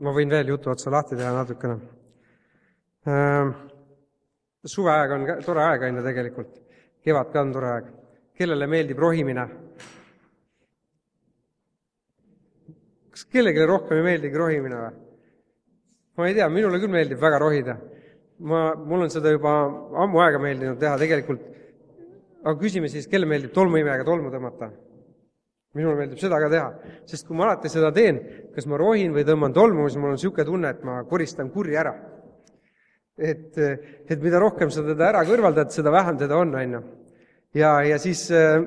ma võin veel jutu otsa lahti teha natukene. Suveaeg on tore aeg aina tegelikult. Kevad ka on tore aeg. Kellele meeldib rohimine? Kas kellelegi rohkem ei meeldigi rohimine või? Ma ei tea, minule küll meeldib väga rohida. Mul on seda juba ammu aega meeldinud teha tegelikult. Aga küsime siis, kelle meeldib tolmuimega tolmu tõmmata? Minule meeldib seda ka teha. Sest kui ma alati seda teen, kas ma rohin või tõmban tolmu, siis mul on siuke tunne, et ma koristan kurri ära. Et mida rohkem sa teda ära kõrvaldad, seda vähem teda on, aina. Ja siis,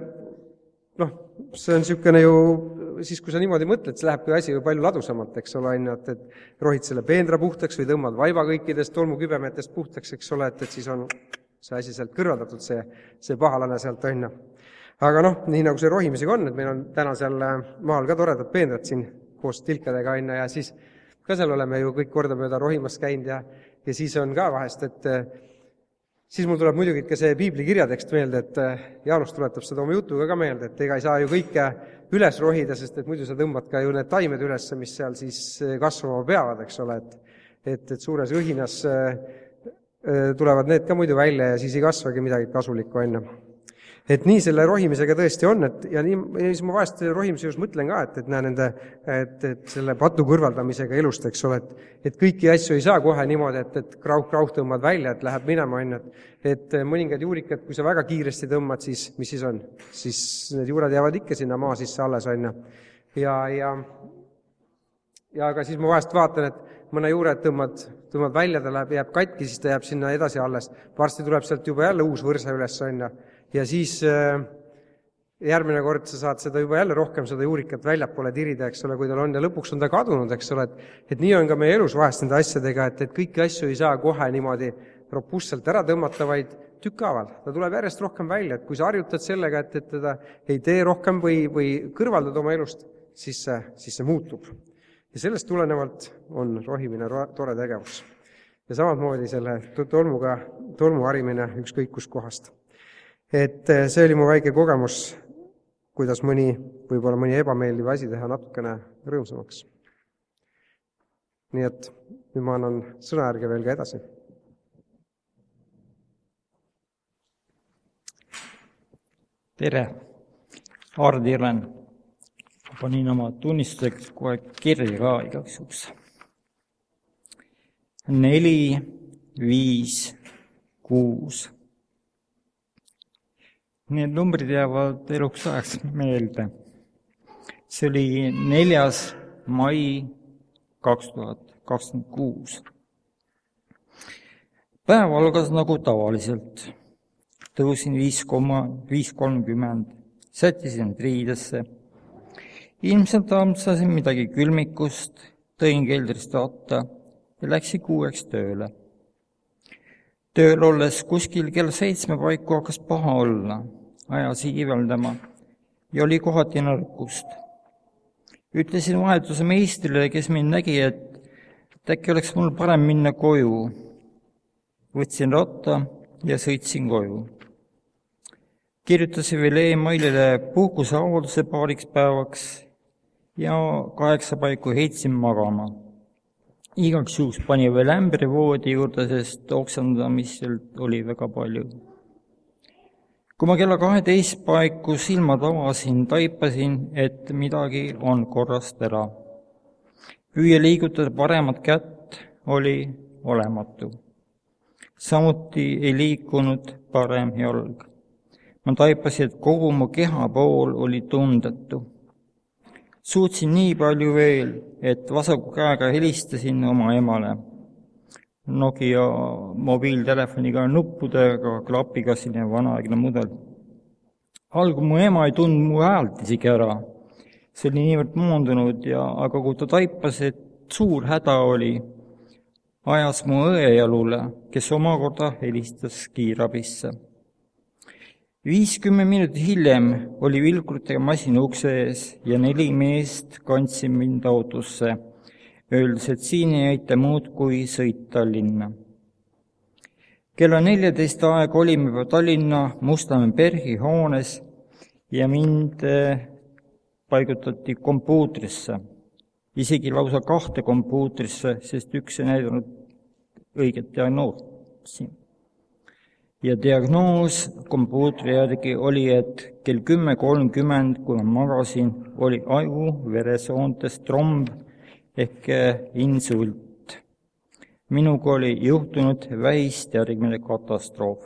see on siukene ju, siis kui sa niimoodi mõtled, siis läheb asi ju palju ladusamalt, eks ole, aina, et rohid selle peendra puhtaks või tõmbad vaiba kõikidest tolmukübemetest puhtaks, eks ole, et siis on see asi sealt kõrvaldatud, see pahalane sealt, aina. Aga nii nagu see rohimisega on, et meil on täna seal maal ka toredad peendrad siin koos tilkadega, aina, ja siis ka seal oleme ju kõik korda mööda rohimas käinud ja siis on ka vahest, et siis mul tuleb muidugi ka see piibli kirjatekst meelde, et Jaanus tuletab seda oma jutuga ka meelde, et ega ei saa ju kõike üles rohida, sest et muidu sa tõmbad ka ju need taimed üles, mis seal siis kasvama peavad, eks ole, et suures õhinas tulevad need ka muidu välja ja siis ei kasvagi midagi kasulikku enne. Et nii selle rohimisega tõesti on, ja siis ma vahest rohimise just mõtlen ka, et näe nende, et selle patu kõrvaldamisega elust, eks ole, et kõiki asju ei saa kohe niimoodi, et krauh tõmbad välja, et läheb minema, et mõningad juurikad, kui sa väga kiiresti tõmbad, siis mis siis on? Siis need juured jäävad ikka sinna maa sisse alles, on. Ja aga siis ma vahest vaatan, et mõne juured tõmbad välja, ta jääb katki, siis ta jääb sinna edasi alles. Varsti tuleb sealt juba jälle uus võrse üles, on. Ja siis järgmine kord sa saad seda juba jälle rohkem seda juurikat väljapoole tirida, eks ole, kui tal on, ja lõpuks on ta kadunud, eks ole, et nii on ka meie elus vahest nende asjadega, et kõiki asju ei saa kohe niimoodi robustselt ära tõmmata, vaid tükkaaval. Ta tuleb järjest rohkem välja, et kui sa harjutad sellega, et teda ei tee rohkem või kõrvaldad oma elust, siis see muutub. Ja sellest tulenevalt on rohimine tore tegevus. Ja samamoodi selle tolmu harimine ükskõik kus kohast. Et see oli mu väike kogemus, kuidas võib-olla mõni ebameeldiv asi teha natukene rõõmsamaks. Nii et nüüd ma annan sõnajärge veel ka edasi. Tere, Hardi olen. Panin oma tunnistuseks kohe kirja ka igaks juhuks. 4, 5, 6. Need numbrid jäävad eluks ajaks meelde. See oli 4. mai 2026. Päev algas nagu tavaliselt. Tõusin 5:30, sättisin riidesse. Ilmselt amtsasin midagi külmikust, tõin keldrist vatta ja läksin 6 tööle. Tööl olles kuskil kell 7 paiku hakkas paha olla, ajas iiveldama ja oli kohati nõrkust. Ütlesin vahetuse meistrile, kes mind nägi, et äkki oleks mul parem minna koju. Võtsin ratta ja sõitsin koju. Kirjutasin veel e-mailile puhkuseavalduse paariks päevaks ja 8 paiku heitsin magama. Igaks juhuks pani veel ämbri voodi juurde, sest oksendamiselt oli väga palju. Kui ma kella 12 paiku silmad avasin, taipasin, et midagi on korrast ära. Püüa liigutada paremat kätt oli olematu. Samuti ei liikunud parem jalg. Ma taipasin, et kogu mu keha pool oli tundetu. Suutsin nii palju veel, et vasaku käega helistasin oma emale. Nokia mobiiltelefoniga nuppudega, klapiga selline vanaaegne mudel. Algu mu ema ei tundnud mu häält isegi ära. See oli niivõrd moondunud, aga kui ta taipas, et suur häda oli, ajas mu õe jalule, kes omakorda helistas kiirabisse. 50 minutit hiljem oli vilkurtega masin ukse ees ja 4 meest kandsin mind autosse, öeldes, et siin ei aita muud kui sõita Tallinna. Kella 14 aeg olime juba Tallinna Mustamäe Berhi hoones ja mind paigutati kompuutrisse. isegi lausa 2 kompuutrisse, sest üks ei näidanud õiget diagnoosi. Ja diagnoos kompuutri järgi oli, et kell 10:30, kui ma magasin, oli aju veresoontes tromb ehk insult. Minuga oli juhtunud vähist järgmine katastroof.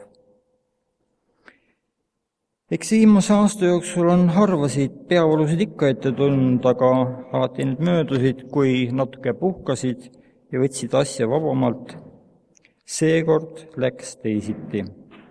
Eks viimase aasta jooksul on harvasid peavalusid ikka ette tulnud, aga alati need möödusid, kui natuke puhkasid ja võtsid asja vabamalt. Seekord läks teisiti.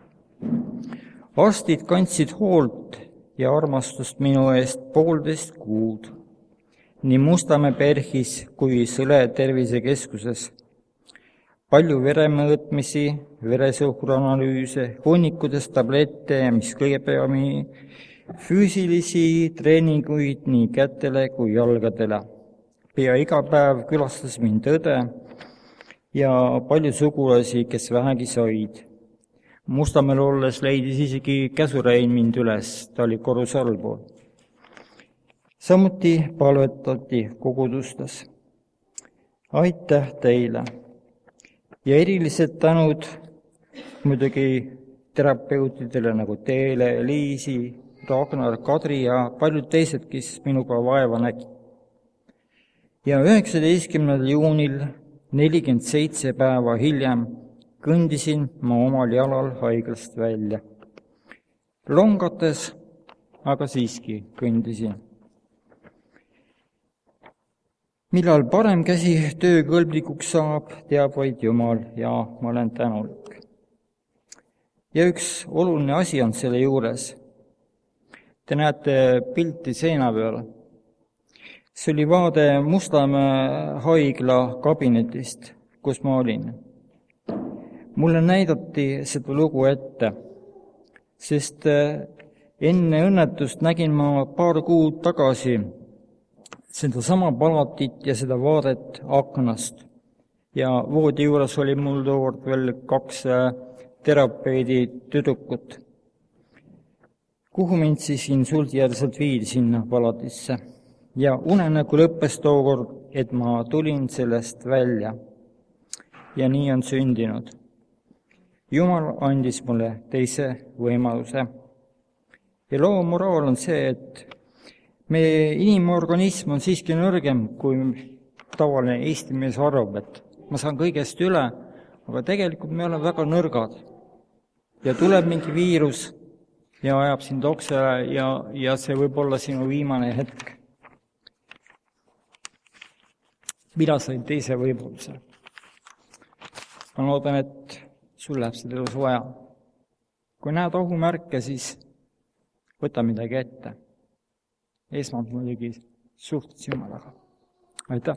Arstid kandsid hoolt ja armastust minu eest 1,5 kuud. Nii Mustamäe PERH-is kui Sõle tervisekeskuses. Palju veremõõtmisi, veresuhkruanalüüse, hunnikutes tablette ja mis kõige peamini füüsilisi treeninguid nii kätele kui jalgadele. Pea iga päev külastas mind õde ja palju sugulasi, kes vähegi said. Mustamäel olles leidis isegi käsurein mind üles, ta oli korruse allpool. Samuti palvetati kogudustes. Aitäh teile! Ja erilised tänud muidugi terapeutidele nagu Teele, Liisi, Ragnar, Kadri ja paljud teised, kes minuga vaeva nägi. Ja 19. juunil 47 päeva hiljem kõndisin ma omal jalal haiglast välja. Longates, aga siiski kõndisin. Millal parem käsi töökõlblikuks saab, teab vaid Jumal ja ma olen tänulik. Ja üks oluline asi on selle juures. Te näete pilti seina peal. See oli vaade Mustamäe haigla kabinetist, kus ma olin. Mulle näidati seda lugu ette, sest enne õnnetust nägin ma paar kuud tagasi seda sama palatit ja seda vaadet aknast. Ja voodi juures oli mul tookord veel 2 terapeudi tüdrukut. Kuhu mind siis insultijärgselt viidi sinna palatisse. Ja unenägu lõppes tookord, et ma tulin sellest välja. Ja nii on sündinud. Jumal andis mulle teise võimaluse. Ja loo moraal on see, et meie inimorganism on siiski nõrgem, kui tavaline Eesti mees arvab, et ma saan kõigest üle, aga tegelikult me oleme väga nõrgad. Ja tuleb mingi viirus ja ajab sind oksele ja see võib olla sinu viimane hetk. Mina sain teise võimaluse. Ma loodan, et sul läheb seda elus vaja. Kui näed ohumärke, siis võta midagi ette. Esmalt muidugi suhted Jumalaga. Aitäh!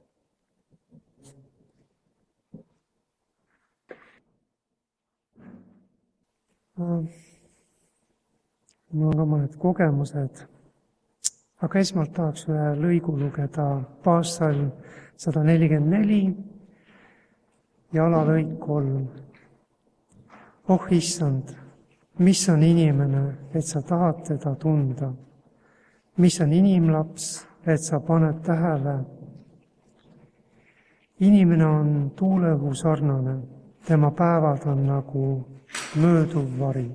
Mul on omad kogemused, aga esmalt tahaks ühe lõigu lugeda Psalm 144 ja alalõik 3. Oh issand, mis on inimene, et sa tahad teda tunda? Mis on inimlaps, et sa paned tähele? Inimene on tuuleõhu sarnane, tema päevad on nagu mööduv vari.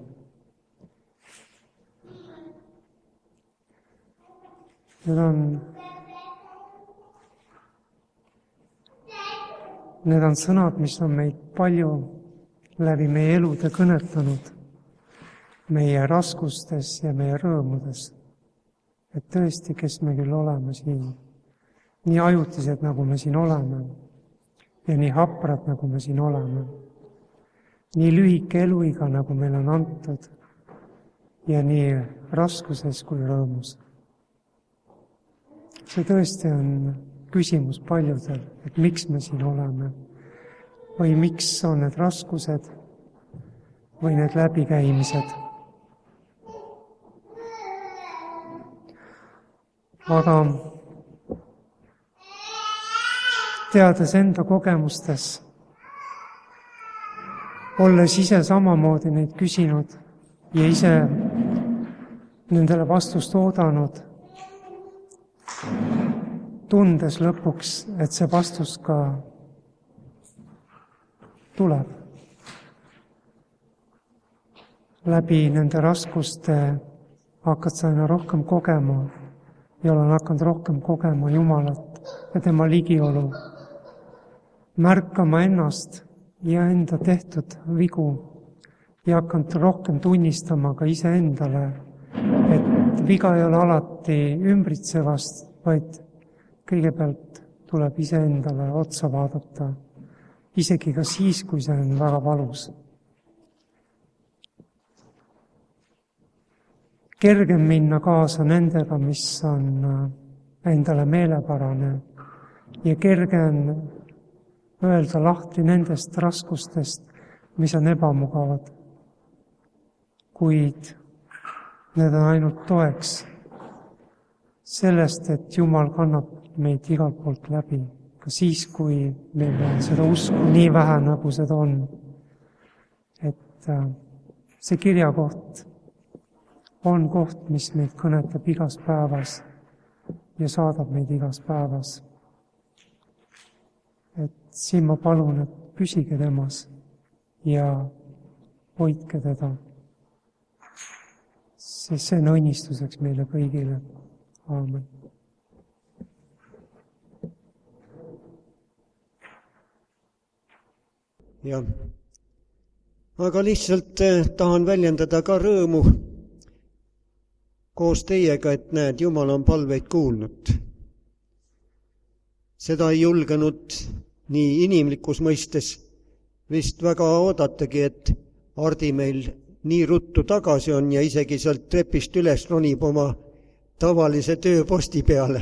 Need on sõnad, mis on meid palju läbi meie elude kõnetanud, meie raskustes ja meie rõõmudes. Et tõesti, kes me küll oleme siin, nii ajutised, nagu me siin oleme, ja nii haprad, nagu me siin oleme, nii lühike eluiga, nagu meil on antud, ja nii raskuses kui rõõmus. See tõesti on küsimus paljudel, et miks me siin oleme, või miks on need raskused, või need läbikäimised. Aga teades enda kogemustes, olles ise samamoodi neid küsinud ja ise nendele vastust oodanud, tundes lõpuks, et see vastus ka tuleb. Läbi nende raskuste hakkad sa aina rohkem kogema ja olen hakanud rohkem kogema Jumalat ja tema ligiolu, märkama ennast ja enda tehtud vigu ja hakanud rohkem tunnistama ka iseendale, et viga ei ole alati ümbritsevast, vaid kõigepealt tuleb iseendale otsa vaadata, isegi ka siis, kui see on väga valus. Kergem minna kaasa nendega, mis on endale meelepärane ja kerge on öelda lahti nendest raskustest, mis on ebamugavad, kuid need on ainult toeks sellest, et Jumal kannab meid igalt poolt läbi, ka siis, kui meil on seda usku nii vähe, nagu seda on. Et see kirjakoht on koht, mis meid kõnetab igas päevas ja saadab meid igas päevas. Et siin ma palun, et püsige temas ja hoidke teda. Sest see on õnnistuseks meile kõigile. Aamen. Jah, aga lihtsalt tahan väljendada ka rõõmu koos teiega, et näed, Jumal on palveid kuulnud. Seda ei julgenud nii inimlikus mõistes vist väga oodatagi, et Hardi meil nii ruttu tagasi on ja isegi sealt trepist üles ronib oma tavalise tööposti peale.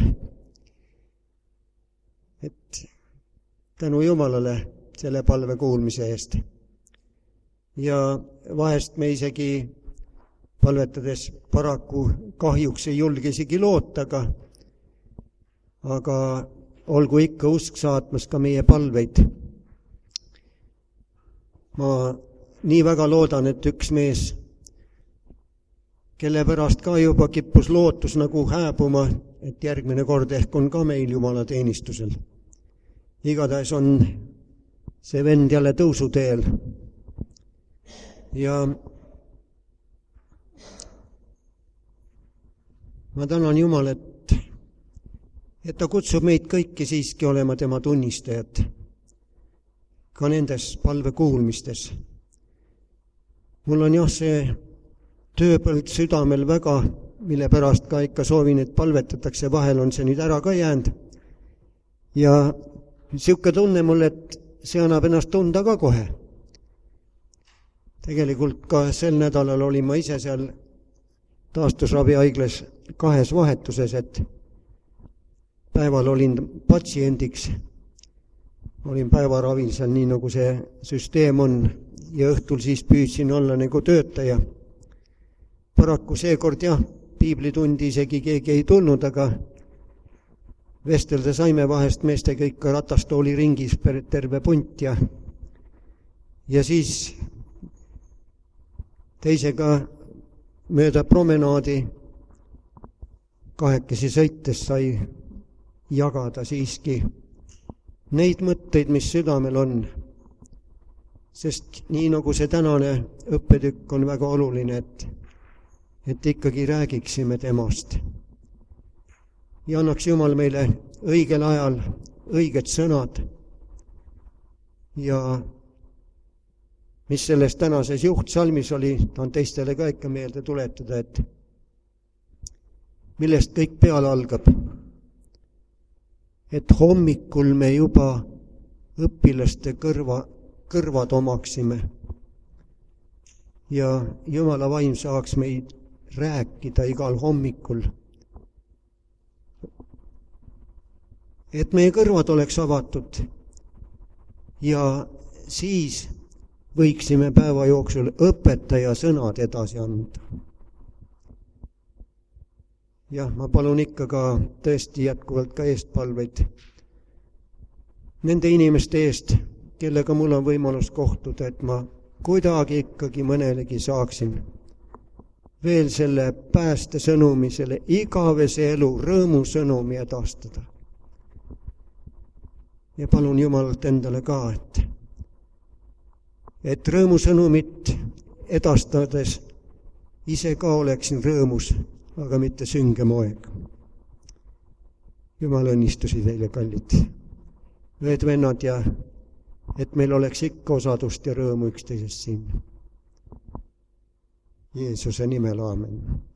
Et tänu Jumalale selle palve kuulmise eest. Ja vahest me isegi palvetades paraku kahjuks ei julge isegi loota, aga olgu ikka usk saatmas ka meie palveid. Ma nii väga loodan, et üks mees, kelle pärast ka juba kippus lootus nagu hääbuma, et järgmine kord ehk on ka meil Jumala teenistusel. Igatahes on see vend jälle tõusuteel. Ja ma tänan Jumal, et ta kutsub meid kõiki siiski olema tema tunnistajad, ka nendes palve kuulmistes. Mul on jah see tööpõld südamel väga, mille pärast ka ikka soovin, et palvetatakse, vahel on see nüüd ära ka jäänud. Ja siuke tunne mul, et see annab ennast tunda ka kohe. Tegelikult ka sel nädalal olin ma ise seal taastusravihaiglas 2 vahetuses, et päeval olin patsiendiks, olin päevaravil seal nii nagu see süsteem on ja õhtul siis püüdsin olla nagu töötaja. Paraku seekord jah, piiblitundi isegi keegi ei tulnud, aga vestelda saime vahest meestega ikka ratastooli ringis terve punt ja siis teisega mööda promenaadi kahekesi sõites sai jagada siiski neid mõtteid, mis südamel on. Sest nii nagu see tänane õppetükk on väga oluline, et ikkagi räägiksime temast. Ja annaks Jumal meile õigel ajal õiged sõnad. Ja mis selles tänases juhtsalmis oli, tahan teistele ka ikka meelde tuletada, et millest kõik peale algab. Et hommikul me juba õpilaste kõrvad omaksime ja Jumala vaim saaks meid rääkida igal hommikul. Et meie kõrvad oleks avatud ja siis võiksime päeva jooksul õpetaja sõnad edasi anda. Jah, ma palun ikka ka tõesti jätkuvalt ka eestpalveid nende inimeste eest, kellega mul on võimalus kohtuda, et ma kuidagi ikkagi mõnelegi saaksin veel selle pääste sõnumi, selle igavese elu rõõmu sõnumi edastada. ja palun Jumalalt endale ka, et rõõmusõnumit edastades ise ka oleksin rõõmus, aga mitte sünge moeg. Jumal õnnistusi teile, kallid õed-vennad, ja et meil oleks ikka osadust ja rõõmu üksteisest siin. Jeesuse nimel, aamen.